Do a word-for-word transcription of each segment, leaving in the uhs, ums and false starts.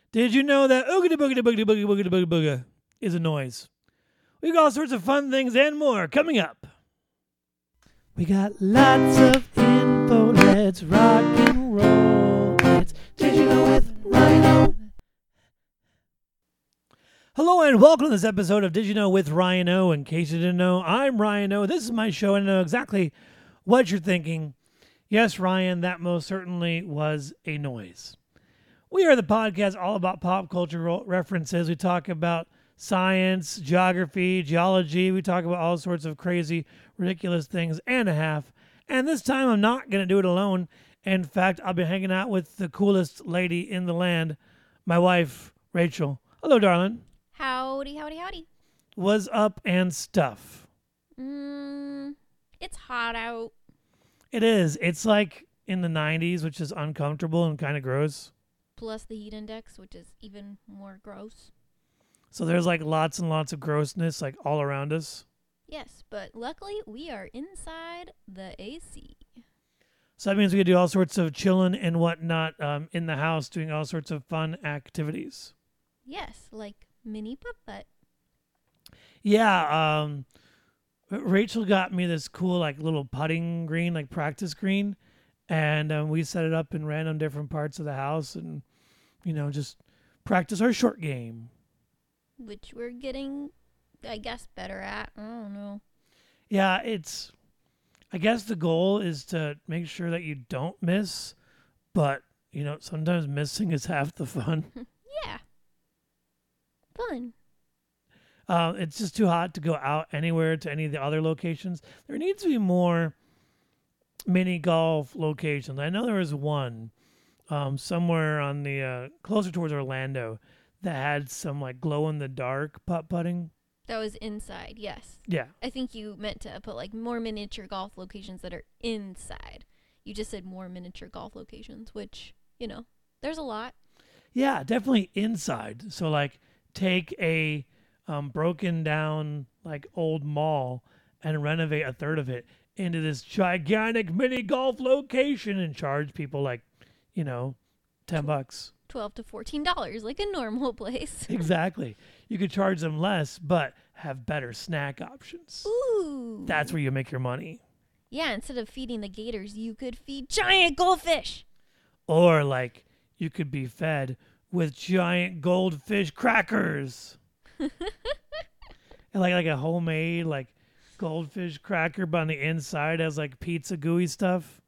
Did you know that oogity boogity boogity boogity boogity boogity booga is a noise? We got all sorts of fun things and more coming up. We got lots of info. Let's rock and roll. It's Did You Know with Rhino. Hello and welcome to this episode of Did You Know with Ryan O. In case you didn't know, I'm Ryan O. This is my show and I know exactly what you're thinking. Yes, Ryan, that most certainly was a noise. We are the podcast all about pop culture references. We talk about science, geography, geology. We talk about all sorts of crazy, ridiculous things and a half. And this time I'm not going to do it alone. In fact, I'll be hanging out with the coolest lady in the land, my wife, Rachel. Hello, darling. Howdy, howdy, howdy. What's up and stuff? Mm, it's hot out. It is. It's like in the nineties, which is uncomfortable and kind of gross. Plus the heat index, which is even more gross. So there's like lots and lots of grossness like all around us. Yes, but luckily we are inside the A C. So that means we can do all sorts of chilling and whatnot um, in the house, doing all sorts of fun activities. Yes, like mini putt-putt. Yeah, um, Rachel got me this cool like little putting green, like practice green. And um, we set it up in random different parts of the house and, you know, just practice our short game. Which we're getting, I guess, better at. I don't know. Yeah, it's, I guess the goal is to make sure that you don't miss. But, you know, sometimes missing is half the fun. Yeah. Fun. Uh, it's just too hot to go out anywhere to any of the other locations. There needs to be more mini golf locations. I know there was one um, somewhere on the uh, closer towards Orlando that had some like glow in the dark putt putting. That was inside, yes. Yeah. I think you meant to put like more miniature golf locations that are inside. You just said more miniature golf locations, which, you know, there's a lot. Yeah, definitely inside. So like take a um, broken down like old mall and renovate a third of it into this gigantic mini golf location and charge people like, you know, ten bucks. twelve to fourteen dollars, like a normal place. Exactly. You could charge them less, but have better snack options. Ooh. That's where you make your money. Yeah, instead of feeding the gators, you could feed giant goldfish. Or like you could be fed with giant goldfish crackers. and like like a homemade like goldfish cracker, but on the inside has like pizza gooey stuff.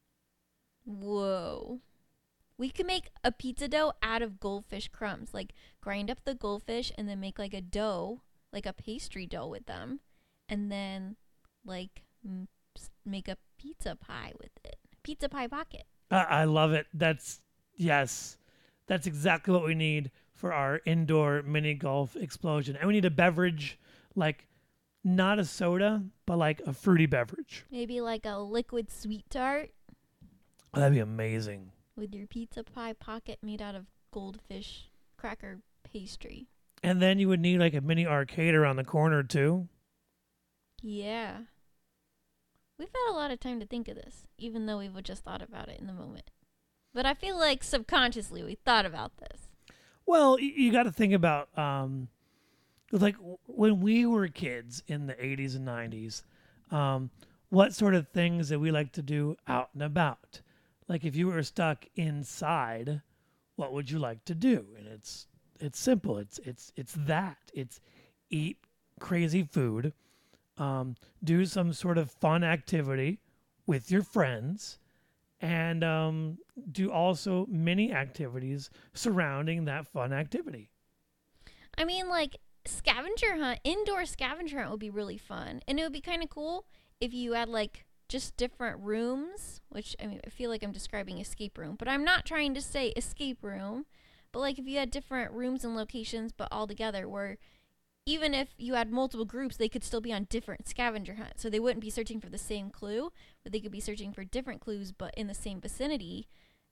Whoa. We could make a pizza dough out of goldfish crumbs. Like grind up the goldfish and then make like a dough, like a pastry dough with them. And then like m- make a pizza pie with it. Pizza pie pocket. I, I love it. That's, yes, that's exactly what we need for our indoor mini golf explosion. And we need a beverage like not a soda, but like a fruity beverage. Maybe like a liquid sweet tart. Oh, that'd be amazing. With your pizza pie pocket made out of goldfish cracker pastry. And then you would need like a mini arcade around the corner too. Yeah. We've had a lot of time to think of this, even though we've just thought about it in the moment. But I feel like subconsciously we thought about this. Well, you, you got to think about um, like when we were kids in the eighties and nineties, um, what sort of things that we like to do out and about? Like if you were stuck inside, what would you like to do? And it's it's simple. It's it's it's that. It's eat crazy food, um, do some sort of fun activity with your friends, and um, do also many activities surrounding that fun activity. I mean, like, scavenger hunt, indoor scavenger hunt would be really fun. And it would be kind of cool if you had, like, just different rooms, which, I mean, I feel like I'm describing escape room, but I'm not trying to say escape room. But, like, if you had different rooms and locations, but all together, where even if you had multiple groups, they could still be on different scavenger hunts. So they wouldn't be searching for the same clue, but they could be searching for different clues, but in the same vicinity.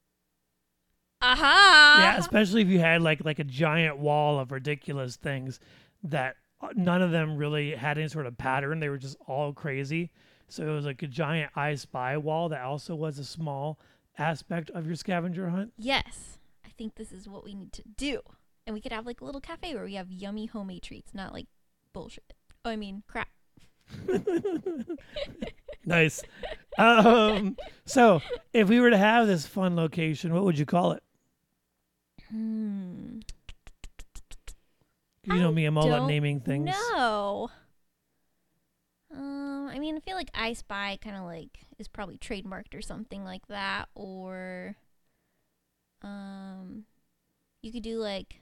Aha! Yeah, especially if you had like like a giant wall of ridiculous things that none of them really had any sort of pattern. They were just all crazy. So it was like a giant I Spy wall that also was a small aspect of your scavenger hunt. Yes. I think this is what we need to do. And we could have like a little cafe where we have yummy homemade treats, not like bullshit. Oh, I mean, crap. Nice. Um, so, if we were to have this fun location, what would you call it? Hmm. You know I me, I'm all about don't naming things. No. Um, I mean, I feel like I Spy kind of like is probably trademarked or something like that, or um, you could do like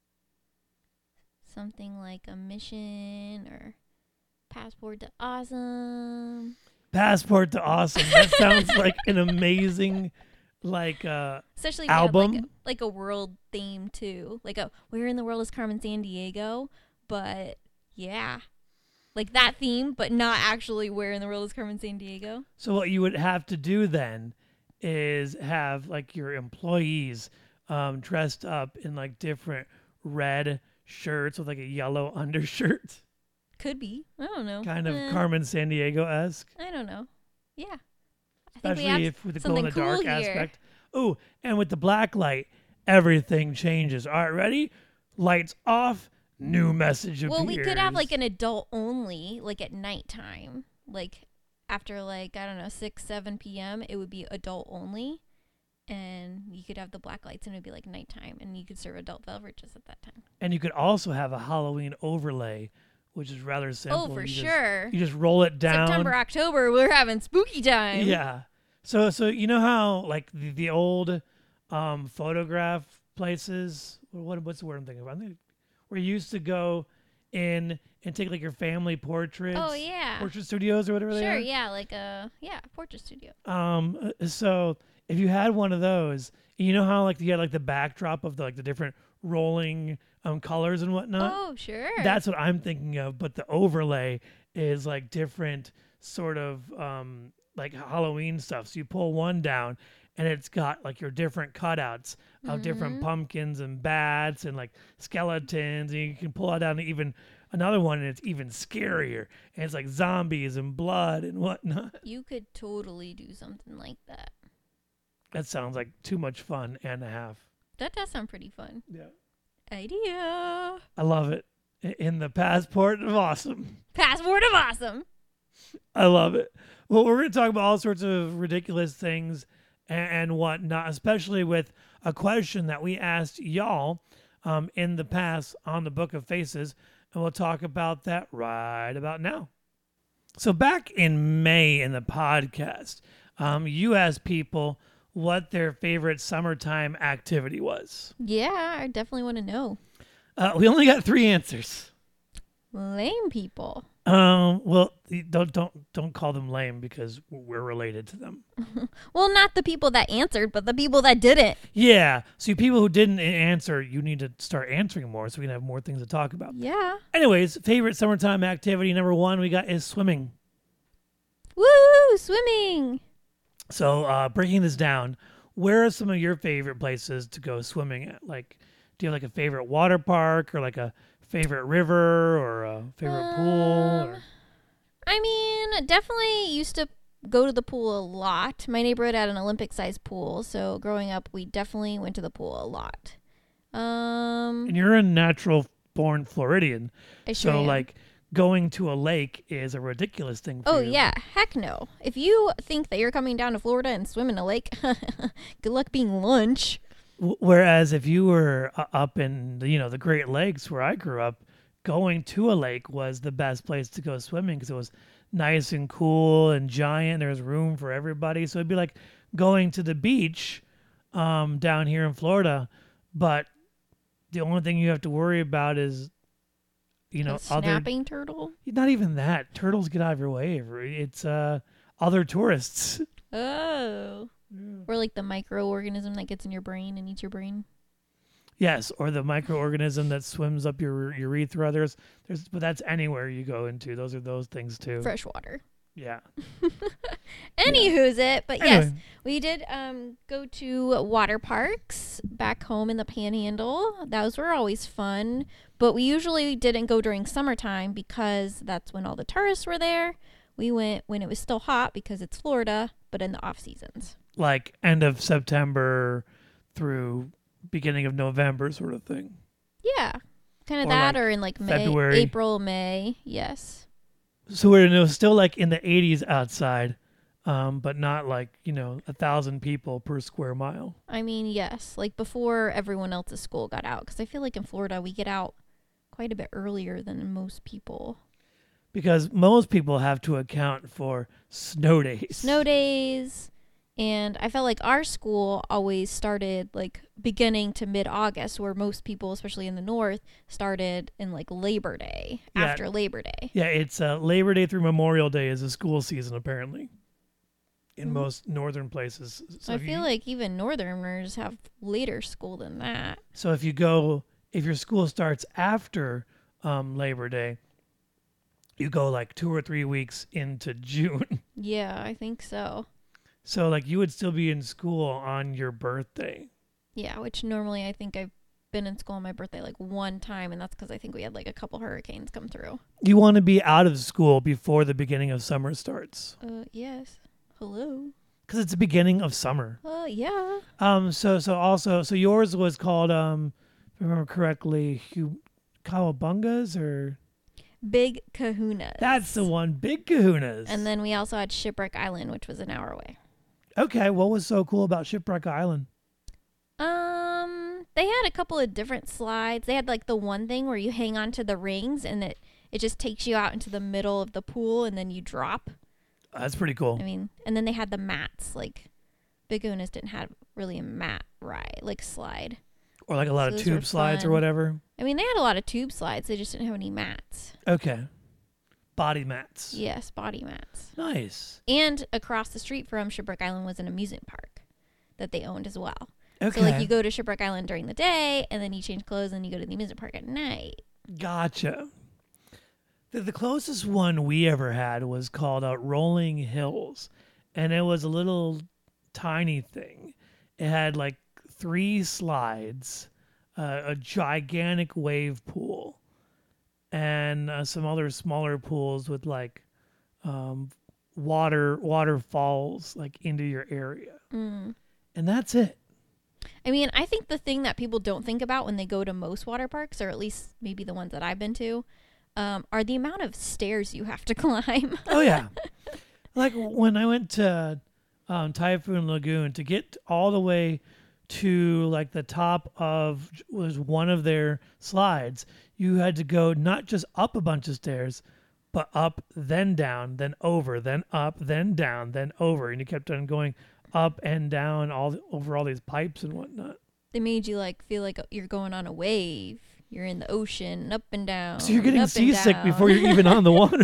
something like a mission or Passport to Awesome. Passport to Awesome. That sounds like an amazing, like, uh, Especially if you have, like, album. a, like a world theme too. Like a Where in the World is Carmen San Diego? But yeah. Like that theme, but not actually Where in the World is Carmen San Diego. So what you would have to do then is have like your employees um, dressed up in like different red shirts with like a yellow undershirt, Could be. I don't know. kind of Eh, Carmen San Diego esque, I don't know. Yeah. I think we especially have if with the glow in something the dark cool here. aspect. Oh, and with the black light, everything changes. All right, ready? Lights off. New message appears. Well, we could have like an adult only, like at nighttime. Like after like, I don't know, six, seven p.m., it would be adult only. And you could have the black lights and it would be like nighttime. And you could serve adult beverages at that time. And you could also have a Halloween overlay, which is rather simple. Oh, for you just, sure. You just roll it down. September, October, we're having spooky time. Yeah. So so you know how like the, the old um, photograph places. What what's the word I'm thinking about? I think where you used to go in and take like your family portraits. Oh, yeah. Portrait studios or whatever they Sure, are. yeah, like a yeah, portrait studio. Um. So if you had one of those, you know how like you had like the backdrop of the, like the different rolling um colors and whatnot. Oh, sure. That's what I'm thinking of. But the overlay is like different sort of um like Halloween stuff. So you pull one down and it's got like your different cutouts of different Mhm. pumpkins and bats and like skeletons, and you can pull it down to even another one and it's even scarier, and it's like zombies and blood and whatnot. You could totally do something like that. That sounds like too much fun and a half. That does sound pretty fun. Yeah, Idea. I love it. I- In the Passport of Awesome. Passport of Awesome. I love it. Well, we're going to talk about all sorts of ridiculous things and, and whatnot, especially with a question that we asked y'all um, in the past on the Book of Faces, and we'll talk about that right about now. So back in May in the podcast, um, you asked people what their favorite summertime activity was. Yeah, I definitely want to know. Uh, we only got three answers. Lame people. Um, well, don't don't don't call them lame because we're related to them. Well, not the people that answered, but the people that didn't. Yeah. So you people who didn't answer, you need to start answering more so we can have more things to talk about. Yeah. Anyways, favorite summertime activity number one we got is swimming. Woo! Swimming. So uh, breaking this down, where are some of your favorite places to go swimming at? Like, do you have like a favorite water park or like a favorite river or a favorite pool? Or? Um, I mean, definitely used to go to the pool a lot. My neighborhood had an Olympic-sized pool, so growing up, we definitely went to the pool a lot. Um, And you're a natural-born Floridian, I sure so am. like going to a lake is a ridiculous thing for Oh, you. yeah. Heck no. If you think that you're coming down to Florida and swim in a lake, good luck being lunch. W- Whereas if you were uh, up in the, you know the Great Lakes where I grew up, going to a lake was the best place to go swimming because it was nice and cool and giant. There was room for everybody, so it'd be like going to the beach um, down here in Florida. But the only thing you have to worry about is, you know, a other snapping turtle. not even that. Turtles get out of your way. It's uh, other tourists. Oh. Or like the microorganism that gets in your brain and eats your brain. Yes, or the microorganism that swims up your urethra. There's, there's, but that's anywhere you go into. Those are those things too. Fresh water. Yeah. Anywho's it, but Anyway. yes, we did um go to water parks back home in the Panhandle. Those were always fun, but we usually didn't go during summertime because that's when all the tourists were there. We went when it was still hot because it's Florida, but in the off seasons. Like end of September through beginning of November sort of thing. Yeah. Kind of Or, that like, or in like May, February. April, May. Yes. So we're you know, still like in the eighties outside, um, but not like, you know, a thousand people per square mile. I mean, yes. Like before everyone else's school got out. Because I feel like in Florida we get out quite a bit earlier than most people. Because most people have to account for snow days. Snow days. And I felt like our school always started like beginning to mid-August, where most people, especially in the north, started in like Labor Day, Yeah. after Labor Day. Yeah, it's uh, Labor Day through Memorial Day is a school season, apparently, in Mhm. most northern places. So I if feel you, like even northerners have later school than that. So if you go, if your school starts after um, Labor Day, you go like two or three weeks into June. Yeah, I think so. So like you would still be in school on your birthday. Yeah, which normally I think I've been in school on my birthday like one time, and that's because I think we had like a couple hurricanes come through. You want to be out of school before the beginning of summer starts. Uh, yes. Hello. Because it's the beginning of summer. Uh, yeah. Um. So so also so yours was called um, if I remember correctly, Hu- Cowabungas or Big Kahunas. that's the one. Big Kahunas. And then we also had Shipwreck Island, which was an hour away. Okay, what was so cool about Shipwreck Island? Um, they had a couple of different slides. They had like the one thing where you hang on to the rings and it it just takes you out into the middle of the pool and then you drop. That's pretty cool. I mean, and then they had the mats. Like Big Kahunas didn't have really a mat ride, like slide. Or like a lot So of those were tube slides or fun. whatever. I mean, they had a lot of tube slides. They just didn't have any mats. Okay. Body mats. Yes, body mats. Nice. And across the street from Shipwreck Island was an amusement park that they owned as well. Okay. So like you go to Shipwreck Island during the day and then you change clothes and you go to the amusement park at night. Gotcha. The, the closest one we ever had was called uh, Rolling Hills, and it was a little tiny thing. It had like three slides, uh, a gigantic wave pool, and uh, some other smaller pools with like um, water waterfalls like into your area, Mm. and that's it. I mean, I think the thing that people don't think about when they go to most water parks, or at least maybe the ones that I've been to, um, are the amount of stairs you have to climb. Oh yeah, like when I went to um, Typhoon Lagoon to get all the way to like the top of was one of their slides, you had to go not just up a bunch of stairs, but up, then down, then over, then up, then down, then over, and you kept on going up and down all over all these pipes and whatnot. They made you like feel like you're going on a wave. You're in the ocean, up and down. So you're getting up and seasick down. before you're even on the water.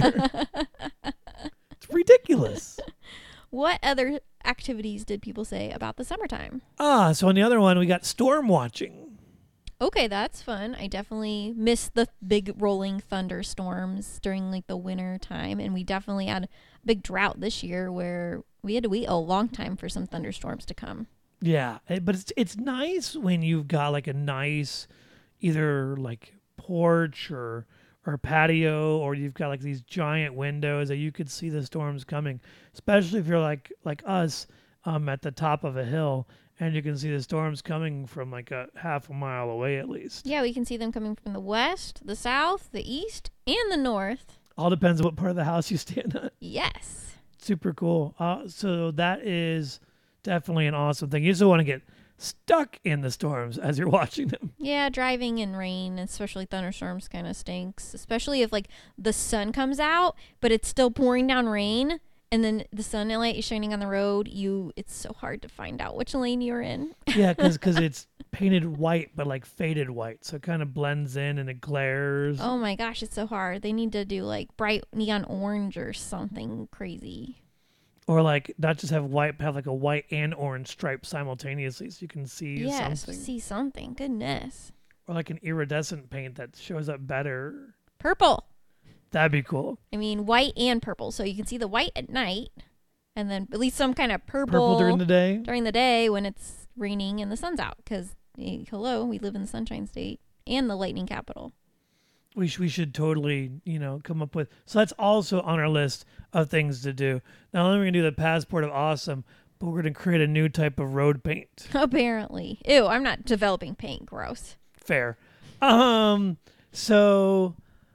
It's ridiculous. What other activities did people say about the summertime? Ah, so on the other one we got storm watching. Okay, that's fun. I definitely missed the big rolling thunderstorms during like the winter time, and we definitely had a big drought this year where we had to wait a long time for some thunderstorms to come. Yeah, eh, but it's it's nice when you've got like a nice either like porch or or patio, or you've got like these giant windows that you could see the storms coming, especially if you're like like us um at the top of a hill and you can see the storms coming from like a half a mile away at least. Yeah, we can see them coming from the west, the south, the east, and the north. All depends on what part of the house you stand at. Yes. Super cool. Uh, so that is definitely an awesome thing. You just don't want to get stuck in the storms as you're watching them. Yeah, driving in rain, especially thunderstorms, kind of stinks. Especially if like the sun comes out, but it's still pouring down rain, and then the sunlight is shining on the road. You, it's so hard to find out which lane you're in. Yeah, because it's painted white, but like faded white, so it kind of blends in and it glares. Oh my gosh, it's so hard. They need to do like bright neon orange or something crazy. Or like not just have white, but have like a white and orange stripe simultaneously, so you can see Yes, something. see something. Goodness. Or like an iridescent paint that shows up better. Purple. That'd be cool. I mean, white and purple. So you can see the white at night, and then at least some kind of purple, Purple during the day. during the day when it's raining and the sun's out. Because, hello, we live in the Sunshine State and the lightning capital. We, sh- we should totally, you know, come up with. So that's also on our list of things to do. Not only are we going to do the Passport of Awesome, but we're going to create a new type of road paint. Apparently. Ew, I'm not developing paint. Gross. Fair. Um. So,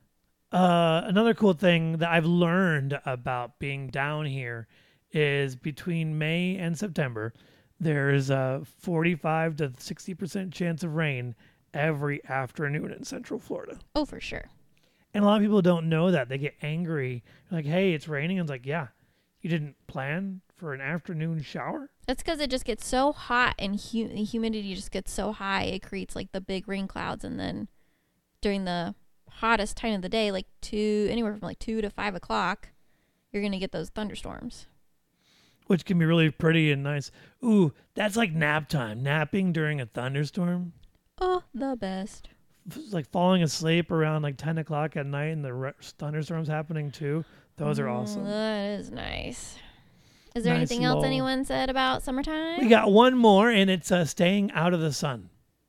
uh, another cool thing that I've learned about being down here is between May and September, there's a forty-five to sixty percent chance of rain every afternoon in Central Florida. Oh, for sure. And a lot of people don't know that. They get angry. Like, hey, it's raining. And it's like, yeah, you didn't plan for an afternoon shower? That's because it just gets so hot and hu- the humidity just gets so high. It creates like the big rain clouds. And then during the hottest time of the day, like two, anywhere from like two to five o'clock, you're going to get those thunderstorms. Which can be really pretty and nice. Ooh, that's like nap time. Napping during a thunderstorm. Oh, the best. It's like falling asleep around like ten o'clock at night and the re- thunderstorms happening too. Those are awesome. Mm, that is nice. Is there Nice anything else lull. anyone said about summertime? We got one more, and it's uh, staying out of the sun.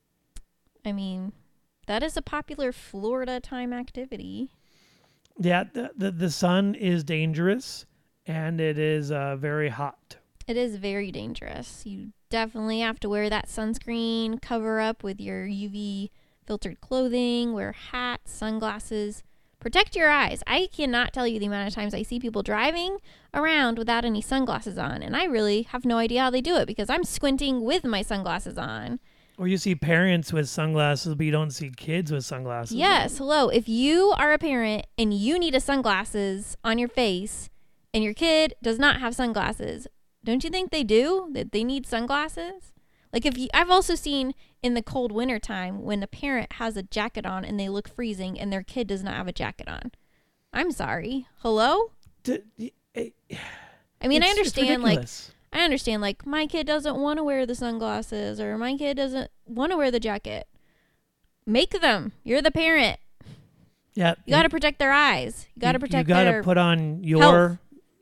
I mean, that is a popular Florida time activity. Yeah, the, the, the sun is dangerous, and it is uh, very hot. It is very dangerous. You definitely have to wear that sunscreen, cover up with your U V filtered clothing, wear hats, sunglasses. Protect your eyes. I cannot tell you the amount of times I see people driving around without any sunglasses on, and I really have no idea how they do it because I'm squinting with my sunglasses on. Or you see parents with sunglasses, but you don't see kids with sunglasses. Yes, hello. If you are a parent and you need a sunglasses on your face and your kid does not have sunglasses, don't you think they do? That they need sunglasses? Like if you, I've also seen in the cold winter time when a parent has a jacket on and they look freezing and their kid does not have a jacket on. I'm sorry. Hello? D- it, I mean, I it's- it's understand like ridiculous. I understand like my kid doesn't want to wear the sunglasses or my kid doesn't want to wear the jacket. Make them. You're the parent. Yeah, You got to protect their eyes. You got to protect You got their to put on your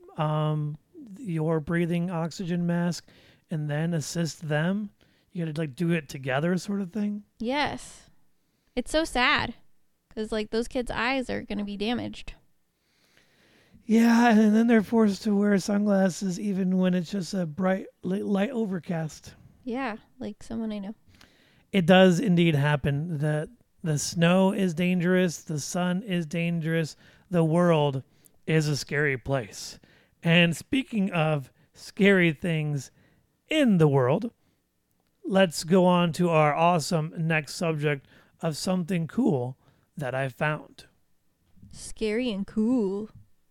um your breathing oxygen mask, and then assist them. You got to like do it together, sort of thing. Yes. It's so sad because, like, those kids' eyes are going to be damaged. Yeah, and then they're forced to wear sunglasses even when it's just a bright li- light overcast. Yeah, like someone I know. It does indeed happen that the snow is dangerous, the sun is dangerous, the world is a scary place. And speaking of scary things in the world, let's go on to our awesome next subject of something cool that I found. Scary and cool.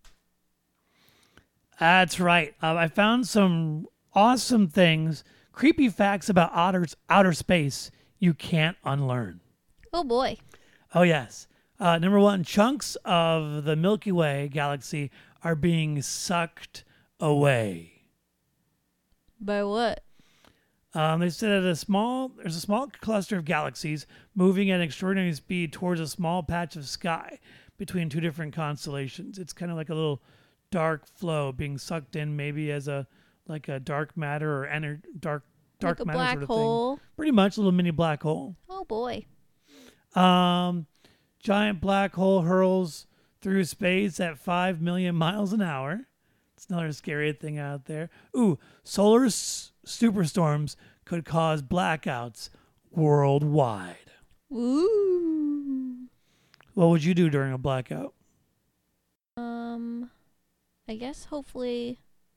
That's right. Uh, I found some awesome things, creepy facts about outer, outer space you can't unlearn. Oh, boy. Oh, yes. Uh, number one, chunks of the Milky Way galaxy are being sucked away. By what? Um, they said that a small, there's a small cluster of galaxies moving at an extraordinary speed towards a small patch of sky between two different constellations. It's kind of like a little dark flow being sucked in, maybe as a like a dark matter or ener- dark dark Like a matter black sort of hole. thing. Pretty much a little mini black hole. Oh, boy. Um, giant black hole hurls through space at five million miles an hour. It's another scary thing out there. Ooh, solar s- superstorms could cause blackouts worldwide. Ooh. What would you do during a blackout? Um, I guess hopefully,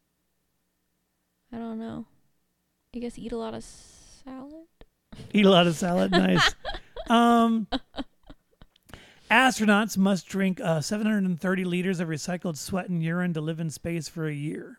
I don't know. I guess eat a lot of salad. Eat a lot of salad. Nice. Um, astronauts must drink uh, seven hundred thirty liters of recycled sweat and urine to live in space for a year.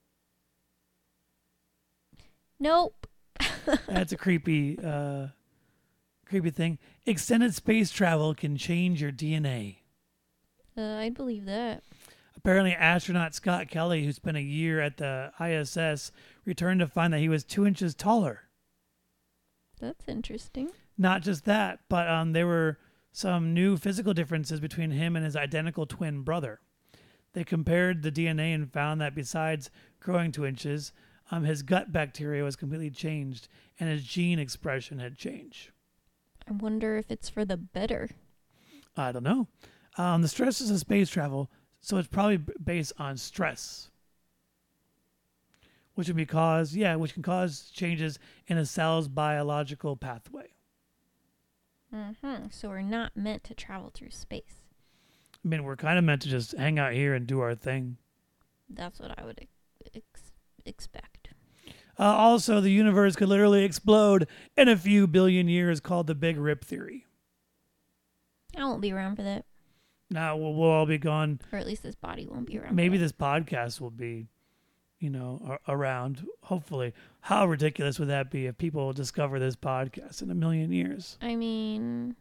Nope. That's a creepy, uh, creepy thing. Extended space travel can change your D N A. Uh, I'd believe that. Apparently, astronaut Scott Kelly, who spent a year at the I S S, returned to find that he was two inches taller. That's interesting. Not just that, but um, there were some new physical differences between him and his identical twin brother. They compared the D N A and found that besides growing two inches, um, his gut bacteria was completely changed and his gene expression had changed. I wonder if it's for the better. I don't know. Um, the stresses of space travel, so it's probably b- based on stress. which would be cause, yeah, which can cause changes in a cell's biological pathway. Mm-hmm. So we're not meant to travel through space. I mean, we're kind of meant to just hang out here and do our thing. That's what I would ex- expect. Uh, also, the universe could literally explode in a few billion years, called the Big Rip Theory. I won't be around for that. Now we'll, we'll all be gone. Or at least this body won't be around. Maybe for that. this podcast will be, you know, a- around, hopefully. How ridiculous would that be if people discover this podcast in a million years? I mean,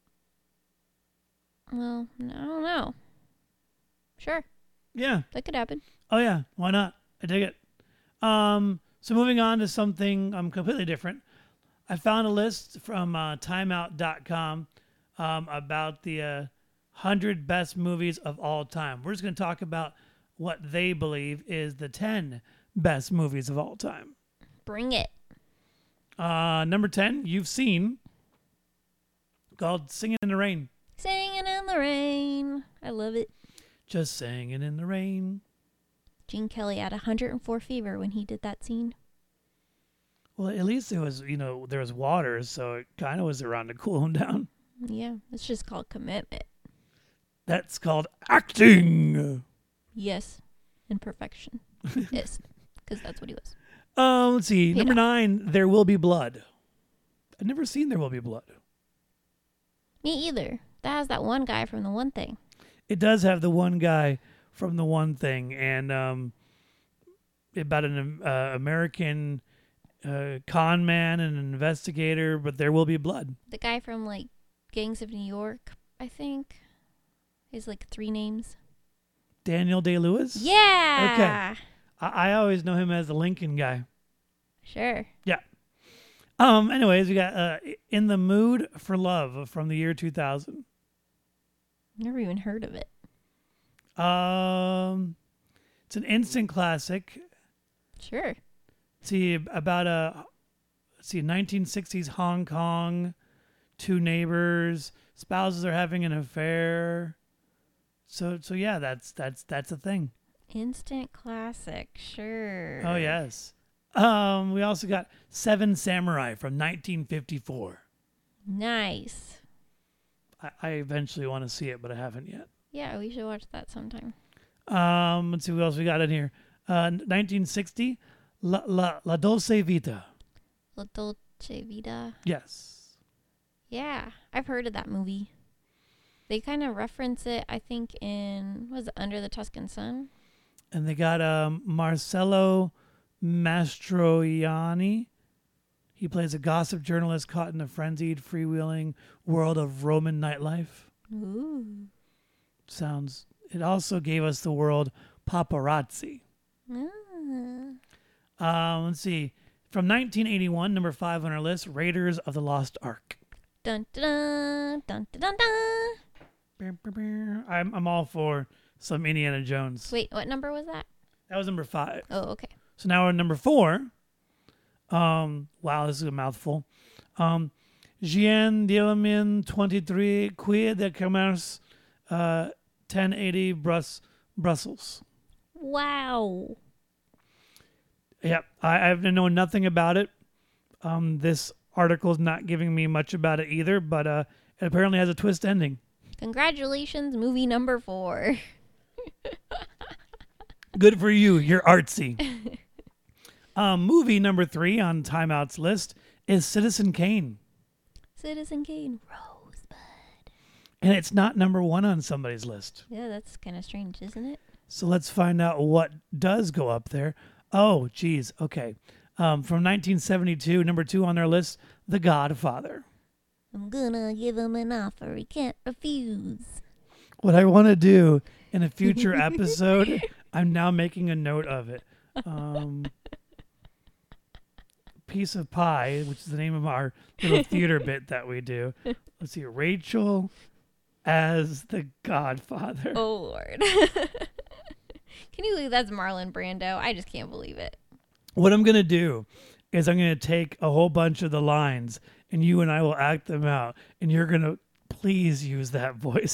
well, I don't know. Sure, Yeah. that could happen. Oh, yeah. Why not? I dig it. Um, so moving on to something um, completely different. I found a list from uh, timeout dot com um, about the uh, one hundred best movies of all time. We're just going to talk about what they believe is the ten best movies of all time. Bring it. Uh, number ten, you've seen, called Singing in the Rain. Singing in the rain. I love it. Just singing in the rain. Gene Kelly had one hundred four fever when he did that scene. Well, at least it was, you know, there was water, so it kind of was around to cool him down. Yeah, it's just called commitment. That's called acting. Yes, and perfection. Yes, because that's what he was. Um, let's see. Paid Number off. nine, There Will Be Blood. I've never seen There Will Be Blood. Me either. That has that one guy from the one thing. It does have the one guy from the one thing, and um, about an uh, American uh, con man and an investigator, but there will be blood. The guy from like Gangs of New York, I think. He's like three names. Daniel Day-Lewis? Yeah. I, I always know him as the Lincoln guy. Sure. Um. Anyways, we got uh, In the Mood for Love from the year two thousand. Never even heard of it. Um, it's an instant classic. Sure. See, about a let's see, nineteen sixties Hong Kong, two neighbors, spouses are having an affair. So, so yeah, that's that's that's a thing. Instant classic. Sure. Oh yes. Um, we also got Seven Samurai from nineteen fifty-four. Nice. I, I eventually want to see it, but I haven't yet. Yeah, we should watch that sometime. Um, let's see what else we got in here. Uh, nineteen sixty, La La La Dolce Vita. La Dolce Vita. Yes. Yeah, I've heard of that movie. They kind of reference it, I think, in, was it Under the Tuscan Sun? And they got um, Marcello Mastroianni. He plays a gossip journalist caught in a frenzied, freewheeling world of Roman nightlife. Ooh. Sounds. It also gave us the world Paparazzi. Ah. Um, let's see. From nineteen eighty-one, number five on our list, Raiders of the Lost Ark. Dun dun dun dun dun dun. Bear, bear, bear. I'm I'm all for some Indiana Jones. Wait, what number was that? That was number five. Oh, okay. So now we're at number four. Um, wow, this is a mouthful. Um, Jean Diamin twenty-three Quai de Commerce, uh, ten eighty Brus- Brussels. Wow. Yep, I, I've known nothing about it. Um, this article is not giving me much about it either, but uh, it apparently has a twist ending. Congratulations, movie number four. Good for you. You're artsy. um, movie number three on Timeout's list is Citizen Kane. Citizen Kane. Rosebud. And it's not number one on somebody's list. Yeah, that's kind of strange, isn't it? So let's find out what does go up there. Oh, geez. Okay. Um, from nineteen seventy-two, number two on their list, The Godfather. I'm gonna give him an offer he can't refuse. What I want to do in a future episode, I'm now making a note of it. Um, Piece of Pie, which is the name of our little theater bit that we do. Let's see, Rachel as the Godfather. Oh, Lord. Can you believe that's Marlon Brando? I just can't believe it. What I'm going to do is I'm going to take a whole bunch of the lines and you and I will act them out. And you're going to please use that voice.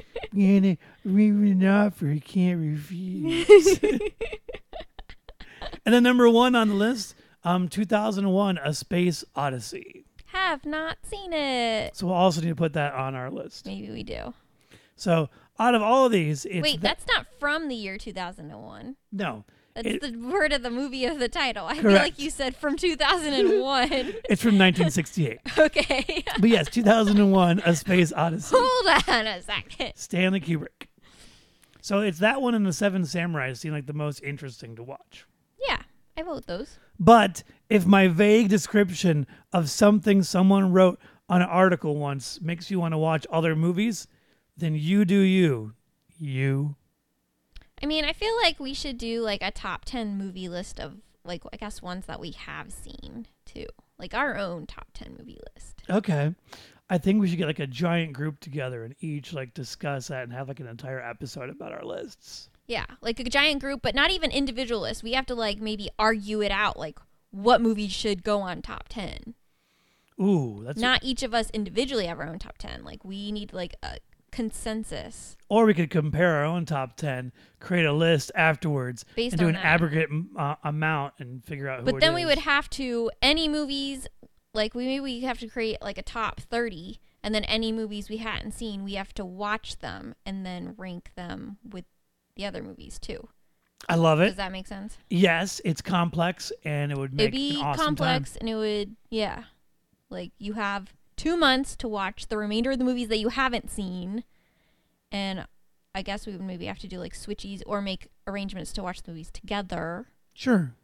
Gonna read an offer he can't refuse. And then number one on the list, um, two thousand one, A Space Odyssey. Have not seen it. So we'll also need to put that on our list. Maybe we do. So out of all of these, it's Wait, th- that's not from the year two thousand one. no. That's It- the word of the movie of the title. I feel Correct. like you said from two thousand one. It's from nineteen sixty-eight. Okay. But yes, two thousand one, A Space Odyssey. Hold on a second. Stanley Kubrick. So it's that one and The Seven Samurai seem like the most interesting to watch. Yeah, I vote those. But if my vague description of something someone wrote on an article once makes you want to watch other movies, then you do you. You. I mean, I feel like we should do like a top ten movie list of like, I guess ones that we have seen too. Like our own top ten movie list. Okay. I think we should get like a giant group together and each like discuss that and have like an entire episode about our lists. Yeah, like a giant group, but not even individual lists. We have to like maybe argue it out, like what movies should go on top ten. Ooh, that's Not each of us individually have our own top ten. Like we need like a consensus. Or we could compare our own top ten, create a list afterwards, Based and do on an that. aggregate uh, amount and figure out who But it then we is. would have to any movies like we maybe we have to create like a top thirty, and then any movies we hadn't seen, we have to watch them and then rank them with the other movies too. I love Does it. that make sense? Yes, it's complex and it would make It'd be an awesome complex time. and it would yeah. Like you have two months to watch the remainder of the movies that you haven't seen, and I guess we would maybe have to do like switchies or make arrangements to watch the movies together, Sure.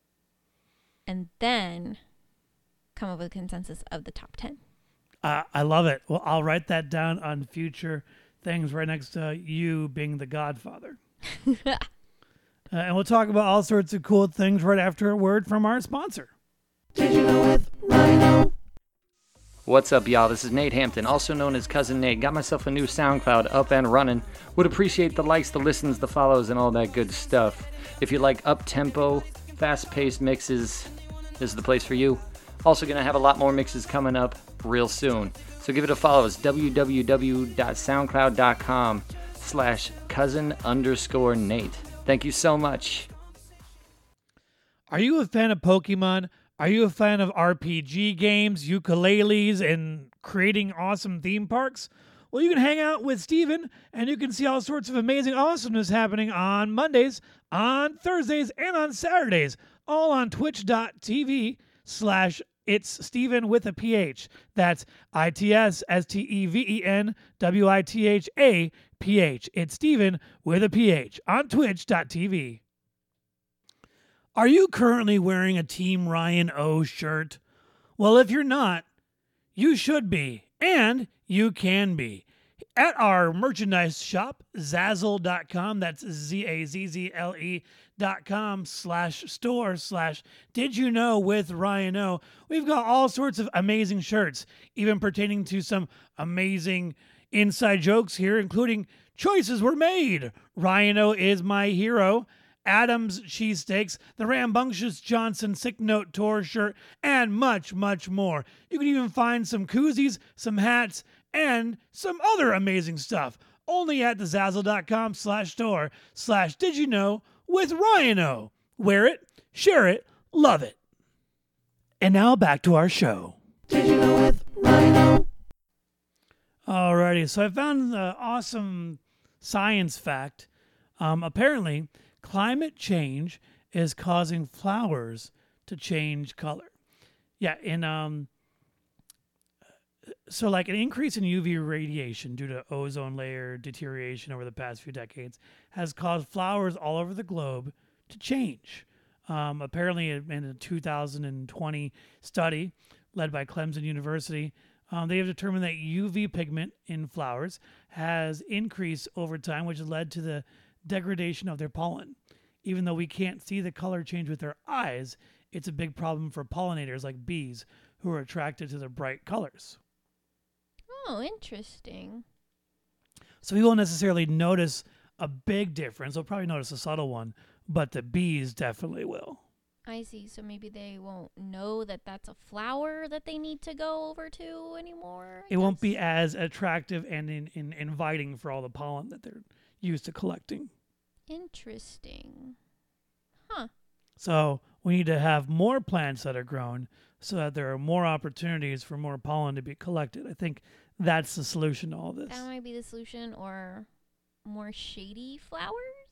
and then come up with a consensus of the top ten. Uh, I love it. Well, I'll write that down on future things right next to you being the Godfather. Uh, and we'll talk about all sorts of cool things right after a word from our sponsor. Did you know with Rhino? What's up, y'all? This is Nate Hampton, also known as Cousin Nate. Got myself a new SoundCloud up and running. Would appreciate the likes, the listens, the follows, and all that good stuff. If you like up-tempo, fast-paced mixes, this is the place for you. Also going to have a lot more mixes coming up real soon. So give it a follow. It's www.soundcloud.com slash cousin underscore Nate. Thank you so much. Are you a fan of Pokemon? Are you a fan of R P G games, ukuleles, and creating awesome theme parks? Well, you can hang out with Steven, and you can see all sorts of amazing awesomeness happening on Mondays, on Thursdays, and on Saturdays, all on twitch.tv slash it's Steven with a P H. That's I T S S T E V E N W I T H A P H. It's Steven with a P H on twitch.tv. Are you currently wearing a Team Ryan O shirt? Well, if you're not, you should be, and you can be. At our merchandise shop, Zazzle dot com, that's Z A Z Z L E dot com slash store slash did you know with Ryan O. We've got all sorts of amazing shirts, even pertaining to some amazing inside jokes here, including choices were made. Ryan O is my hero. Adams Cheesesteaks, the Rambunctious Johnson Sick Note Tour shirt, and much, much more. You can even find some koozies, some hats, and some other amazing stuff. Only at the Zazzle.com slash store slash did you know with Ryan O. Wear it, share it, love it. And now back to our show. Did you know with Rhino? Alrighty, so I found the awesome science fact. Um, apparently, climate change is causing flowers to change color. Yeah, and um, so like an increase in U V radiation due to ozone layer deterioration over the past few decades has caused flowers all over the globe to change. Um, apparently, in a two thousand twenty study led by Clemson University, um, they have determined that U V pigment in flowers has increased over time, which has led to the degradation of their pollen. Even though we can't see the color change with our eyes, it's a big problem for pollinators like bees who are attracted to the bright colors. Oh, interesting. So we won't necessarily notice a big difference. We'll probably notice a subtle one, but the bees definitely will. I see. So maybe they won't know that that's a flower that they need to go over to anymore. I It won't be guess? as attractive and in, in inviting for all the pollen that they're used to collecting. Interesting. Huh. So we need to have more plants that are grown so that there are more opportunities for more pollen to be collected. I think that's the solution to all this. That might be the solution, or more shady flowers.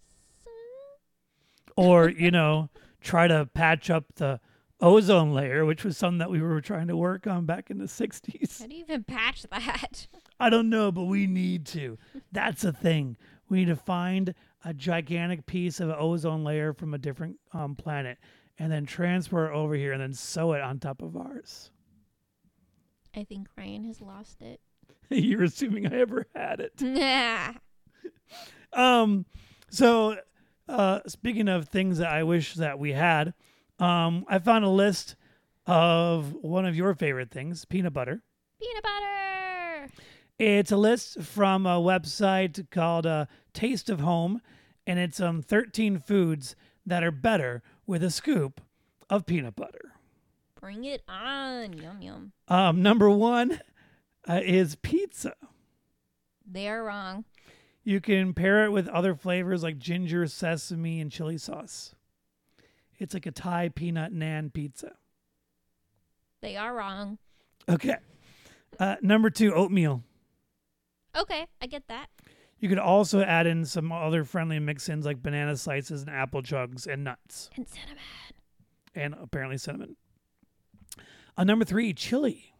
Or, you know, try to patch up the ozone layer, which was something that we were trying to work on back in the sixties. How do you even patch that? I don't know, but we need to. That's a thing. We need to find a gigantic piece of ozone layer from a different um, planet and then transfer it over here and then sew it on top of ours. I think Ryan has lost it. You're assuming I ever had it. Nah. Um, so uh, speaking of things that I wish that we had, um, I found a list of one of your favorite things, peanut butter. Peanut butter. It's a list from a website called uh, Taste of Home, and it's um thirteen foods that are better with a scoop of peanut butter. Bring it on. Yum, yum. Um, number one uh, is pizza. They are wrong. You can pair it with other flavors like ginger, sesame, and chili sauce. It's like a Thai peanut naan pizza. They are wrong. Okay. Uh, number two, oatmeal. Okay, I get that. You could also add in some other friendly mix-ins like banana slices and apple chugs and nuts. And cinnamon. And apparently cinnamon. Uh, number three, chili.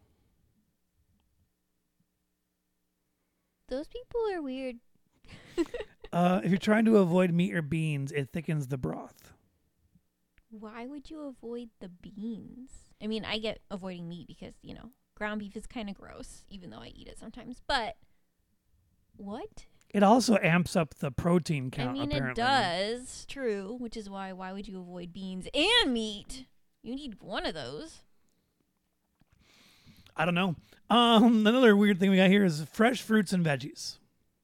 Those people are weird. Uh, if you're trying to avoid meat or beans, it thickens the broth. Why would you avoid the beans? I mean, I get avoiding meat because, you know, ground beef is kind of gross, even though I eat it sometimes. But what? It also amps up the protein count, I mean, apparently. it does, true, which is why why would you avoid beans and meat? You need one of those. I don't know. Um, another weird thing we got here is fresh fruits and veggies.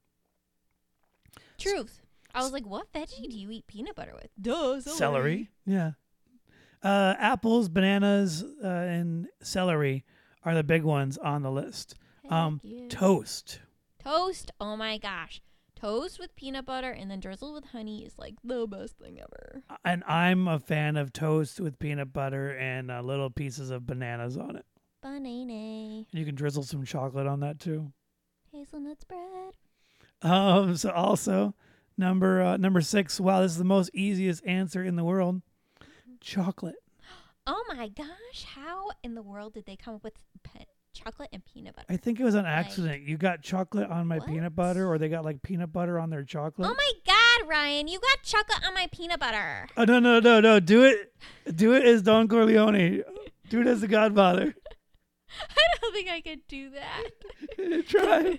Truth. I was like, what veggie do you eat peanut butter with? Duh, celery. Celery. Yeah. Uh, apples, bananas, uh, and celery are the big ones on the list. Heck Um, yeah. Toast. Toast. Oh my gosh. Toast with peanut butter and then drizzle with honey is like the best thing ever. And I'm a fan of toast with peanut butter and uh, little pieces of bananas on it. Banana. And you can drizzle some chocolate on that too. Hazelnut spread. Um, so also number uh, number six. Wow, this is the most easiest answer in the world. Chocolate. Oh my gosh. How in the world did they come up with pe- chocolate and peanut butter? I think it was an accident. You got chocolate on my What? peanut butter, or they got like peanut butter on their chocolate. Oh my god, Ryan. You got chocolate on my peanut butter. Oh no no no no! Do it, do it as Don Corleone. Do it as the Godfather. I don't think I could do that. Try.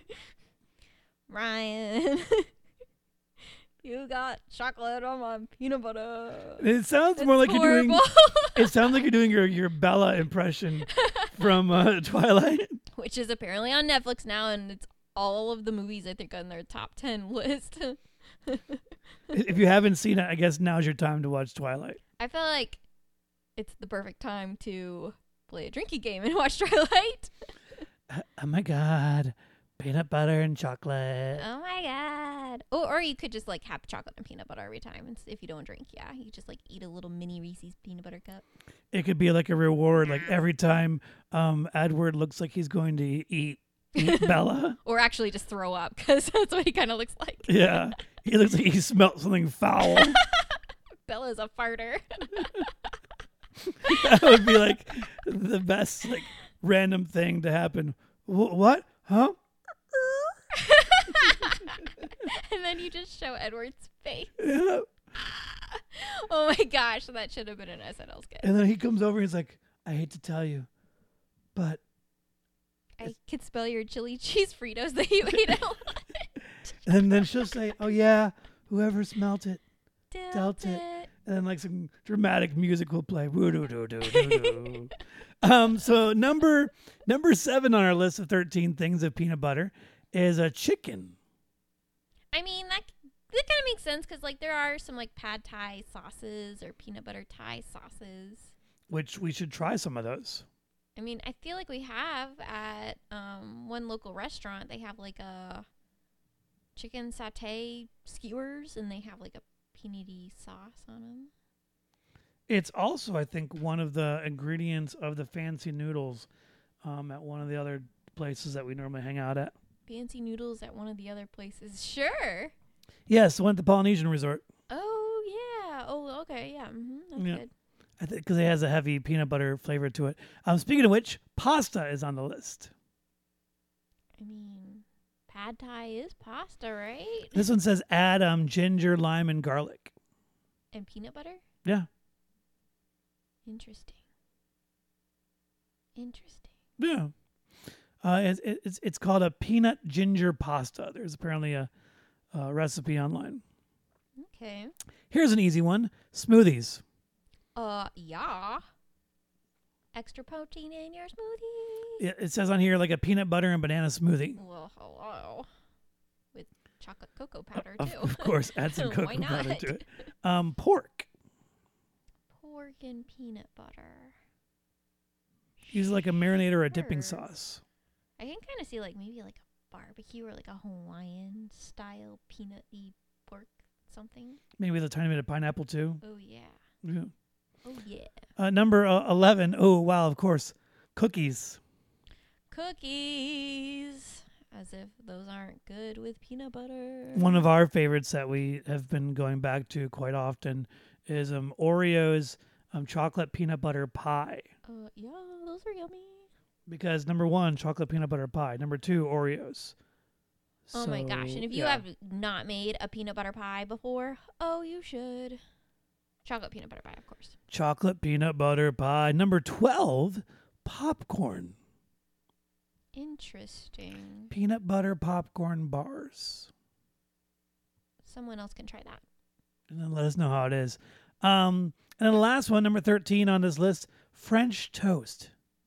Ryan. You got chocolate on my peanut butter. It sounds It's more like you're doing. horrible. It sounds like you're doing your your Bella impression from uh, Twilight. Which is apparently on Netflix now, and it's all of the movies I think on their top ten list. If you haven't seen it, I guess now's your time to watch Twilight. I feel like it's the perfect time to play a drinking game and watch Twilight. Oh my God, peanut butter and chocolate. Oh my god. Oh, or you could just like have chocolate and peanut butter every time. And s- if you don't drink, yeah, you just like eat a little mini Reese's peanut butter cup. It could be like a reward, like every time um, Edward looks like he's going to eat, eat Bella. Or actually just throw up, because that's what he kind of looks like. Yeah, he looks like he smelt something foul. Bella's a farter. That would be like the best like random thing to happen. Wh- what? Huh? And then you just show Edward's face. Yeah. Oh my gosh, that should have been an S N L sketch. And then he comes over and he's like, I hate to tell you, but I could spell your chili cheese Fritos that you ate at lunch. and then she'll say, oh yeah, whoever smelt it. Dealt, Dealt it. it. And then like some dramatic music will play. Woo-doo-doo-doo-doo-doo. um, so number number seven on our list of thirteen things of peanut butter is a chicken. I mean, that that kind of makes sense because like there are some like pad thai sauces or peanut butter thai sauces. Which we should try some of those. I mean, I feel like we have at um, one local restaurant. They have like a chicken satay skewers, and they have like a peanutty sauce on them. It's also, I think, one of the ingredients of the fancy noodles um, at one of the other places that we normally hang out at. Fancy noodles at one of the other places. Sure. Yes, the one at the Polynesian Resort. Oh, yeah. Oh, okay. Yeah. Mm-hmm. That's Yeah. good. I think because it has a heavy peanut butter flavor to it. Um, speaking of which, pasta is on the list. I mean, pad thai is pasta, right? This one says add um, ginger, lime, and garlic. And peanut butter? Yeah. Interesting. Interesting. Yeah. Uh, it's, it's it's called a peanut ginger pasta. There's apparently a, a recipe online. Okay. Here's an easy one: smoothies. Uh, yeah. Extra protein in your smoothie. It, it says on here like a peanut butter and banana smoothie. Well, hello. With chocolate cocoa powder, Of, too. of course, add some Why cocoa powder not? to it. Um, pork. Pork and peanut butter. Use like a marinade or a dipping Sure. sauce. I can kind of see like maybe like a barbecue or like a Hawaiian style peanut-y pork something. Maybe with a tiny bit of pineapple too. Oh, yeah. Yeah. Oh, yeah. Uh, number uh, eleven. Oh wow, of course, cookies. Cookies. As if those aren't good with peanut butter. One of our favorites that we have been going back to quite often is um, Oreo's um, chocolate peanut butter pie. Uh, yeah, those are yummy. Because number one, chocolate peanut butter pie. Number two, Oreos. Oh my gosh. So, And if you yeah. have not made a peanut butter pie before, oh, you should. Chocolate peanut butter pie, of course. chocolate peanut butter pie. Number twelve, popcorn. Interesting. Peanut butter popcorn bars. Someone else can try that. And then let us know how it is. Um, and then the last one, number thirteen on this list, French toast.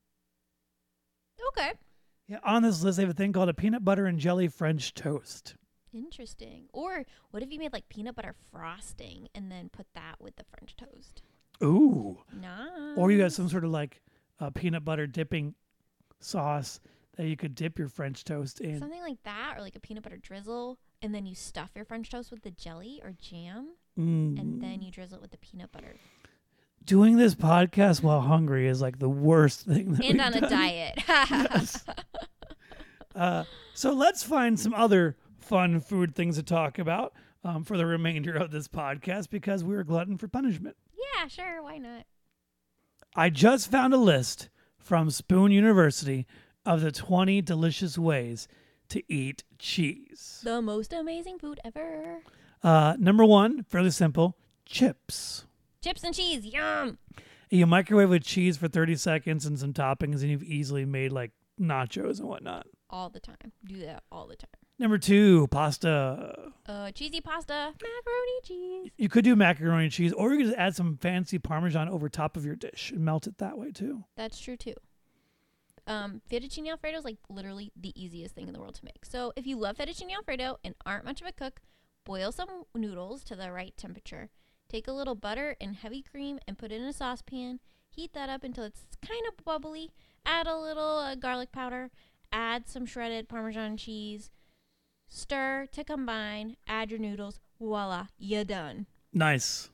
Okay. Yeah, on this list, they have a thing called a peanut butter and jelly French toast. Interesting. Or what if you made like peanut butter frosting and then put that with the French toast? Ooh. Nice. Or you got some sort of like uh, peanut butter dipping sauce that you could dip your French toast in. Something like that, or like a peanut butter drizzle, and then you stuff your French toast with the jelly or jam, Mm. and then you drizzle it with the peanut butter. Doing this podcast while hungry is like the worst thing that And we've on a done. diet. Yes. Uh, so let's find some other fun food things to talk about um, for the remainder of this podcast because we're a glutton for punishment. Yeah, sure. Why not? I just found a list from Spoon University of the twenty delicious ways to eat cheese. The most amazing food ever. Uh, number one, fairly simple, chips. Chips and cheese. Yum. You microwave with cheese for thirty seconds and some toppings, and you've easily made like nachos and whatnot. All the time. Do that all the time. Number two, pasta. Uh, cheesy pasta. Macaroni cheese. You could do macaroni and cheese, or you could just add some fancy Parmesan over top of your dish and melt it that way too. That's true too. Um, fettuccine alfredo is like literally the easiest thing in the world to make. So if you love fettuccine alfredo and aren't much of a cook, boil some noodles to the right temperature. Take a little butter and heavy cream and put it in a saucepan. Heat that up until it's kind of bubbly. Add a little uh, garlic powder. Add some shredded Parmesan cheese. Stir to combine. Add your noodles. Voila, you're done. Nice.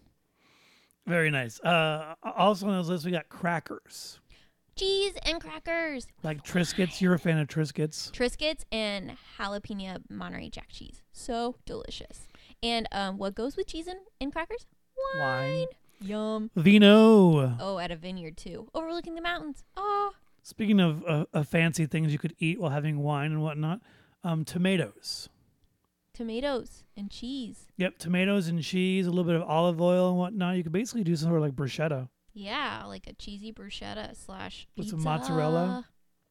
Very nice. Uh, also on those lists, we got crackers. Cheese and crackers. Like Triscuits. You're a fan of Triscuits. Triscuits and jalapeno Monterey Jack cheese. So delicious. And um, what goes with cheese and, and crackers? Wine. Wine. Yum. Vino. Oh, at a vineyard too. Overlooking the mountains. Oh. Speaking of, uh, of fancy things you could eat while having wine and whatnot, um, tomatoes. Tomatoes and cheese. Yep, tomatoes and cheese, a little bit of olive oil and whatnot. You could basically do some sort of like bruschetta. Yeah, like a cheesy bruschetta slash With pizza. some mozzarella?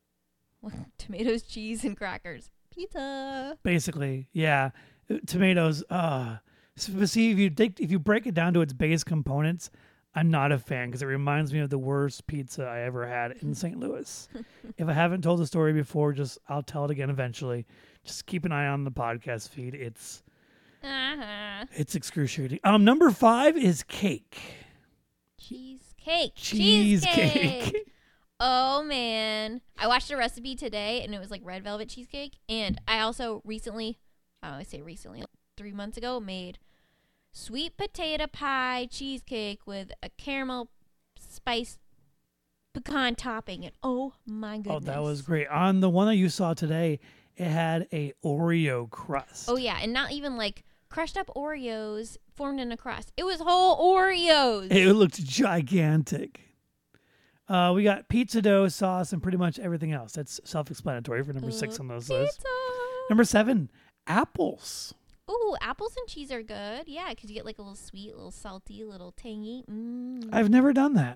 Tomatoes, cheese, and crackers. Pizza. Basically, yeah. Uh, Tomatoes. Uh, so, see, if you take, if you break it down to its base components, I'm not a fan because it reminds me of the worst pizza I ever had in Saint Louis. If I haven't told the story before, just I'll tell it again eventually. Just keep an eye on the podcast feed. It's Uh-huh. it's excruciating. Um, number five is cake. Cheesecake. Cheesecake. Oh man, I watched a recipe today and it was like red velvet cheesecake. And I also recently, I always say recently, like three months ago, made sweet potato pie cheesecake with a caramel spice pecan topping, and oh my goodness. Oh, that was great. On the one that you saw today, it had a Oreo crust. Oh yeah, and not even like crushed up Oreos formed in a crust. It was whole Oreos. It looked gigantic. Uh, we got pizza dough, sauce, and pretty much everything else. That's self-explanatory for number Uh, six on those pizza. lists. Number seven, apples. Ooh, apples and cheese are good. Yeah, because you get like a little sweet, a little salty, a little tangy. Mm. I've never done that.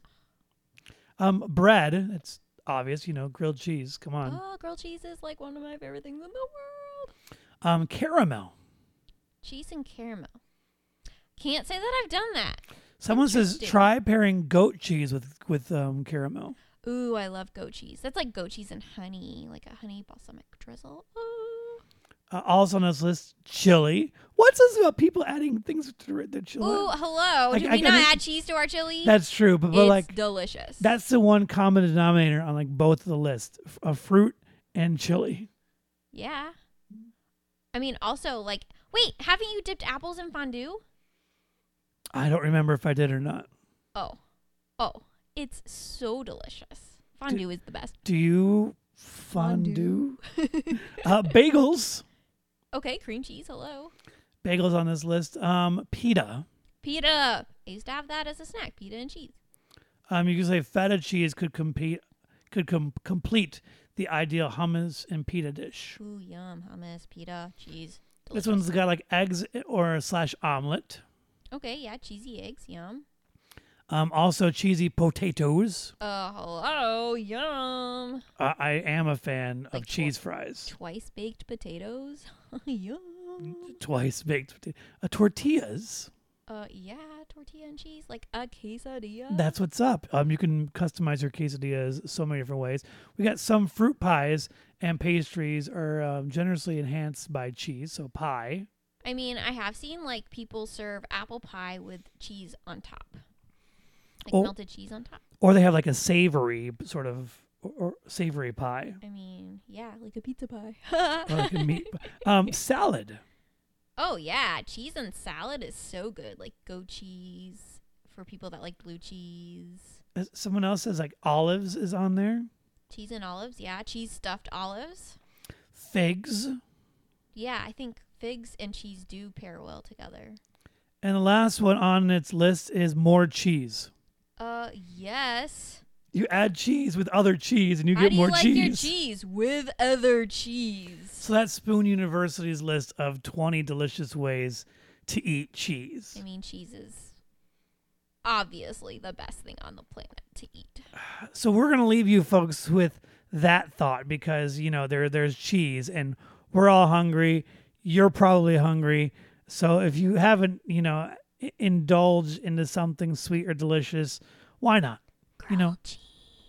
Um, bread. That's obvious, you know, grilled cheese. Come on. Oh, grilled cheese is like one of my favorite things in the world. Um, caramel. Cheese and caramel. Can't say that I've done that. Someone says Interesting. try pairing goat cheese with with um, caramel. Ooh, I love goat cheese. That's like goat cheese and honey, like a honey balsamic drizzle. Ooh, Uh, also on this list, chili. What's this about people adding things to the chili? Ooh hello. I- Did I we not gotta- add cheese to our chili? That's true, but, but it's like delicious. that's the one common denominator on like both of the lists f- of fruit and chili. Yeah. I mean, also, like, wait, haven't you dipped apples in fondue? I don't remember if I did or not. Oh. Oh. It's so delicious. Fondue is the best. Do you fondue? uh, bagels. Okay, cream cheese, hello. Bagels on this list. Um, pita. Pita. I used to have that as a snack, pita and cheese. Um, you could say feta cheese could compete, could com- complete the ideal hummus and pita dish. Ooh, yum. Hummus, pita, cheese. This Delicious. one's got like eggs or slash omelet. Okay, yeah, cheesy eggs, yum. Um, also cheesy potatoes. Uh, hello, yum. Uh, I am a fan of Like tw- cheese fries. Twice baked potatoes, yum. Twice baked pota- uh, tortillas. Uh, yeah, tortilla and cheese, like a quesadilla. That's what's up. Um, you can customize your quesadillas so many different ways. We got some fruit pies and pastries are um, generously enhanced by cheese. So pie. I mean, I have seen like people serve apple pie with cheese on top, like Oh. melted cheese on top. Or they have like a savory sort of or, or savory pie. I mean, yeah, like a pizza pie. Or like a meat. Um, salad. Oh yeah, cheese and salad is so good. Like goat cheese for people that like blue cheese. Uh, Someone else says like olives is on there. Cheese and olives, yeah. Cheese stuffed olives. Figs. Yeah, I think figs and cheese do pair well together. And the last one on its list is more cheese. Uh, yes. You add cheese with other cheese and you How get do you more like cheese. your cheese with other cheese? So that's Spoon University's list of twenty delicious ways to eat cheese. I mean, cheese is obviously the best thing on the planet to eat. So we're going to leave you folks with that thought because, you know, there there's cheese and we're all hungry. You're probably hungry. So if you haven't, you know, i- indulged into something sweet or delicious, why not? You know, cheese.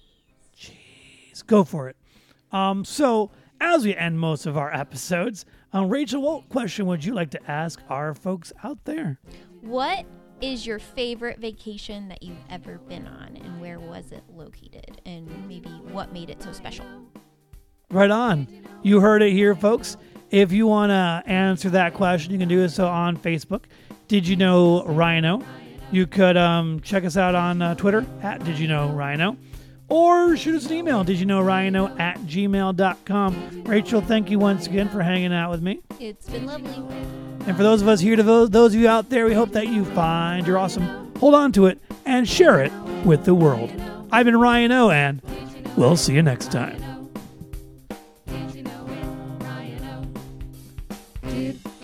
cheese. Go for it. Um, so as we end most of our episodes, um, Rachel, what question would you like to ask our folks out there? What is your favorite vacation that you've ever been on, and where was it located, and maybe what made it so special? Right on. You heard it here, folks. If you want to answer that question, you can do so on Facebook. Did you know Rhino? You could um, check us out on uh, Twitter at Did You Know Rhino, or shoot us an email, Did You Know Rhino at gmail dot com. Rachel, thank you once again for hanging out with me. It's been lovely. And for those of us here, to those, those of you out there, we hope that you find your awesome, hold on to it, and share it with the world. I've been Ryan O, and we'll see you next time. Dude.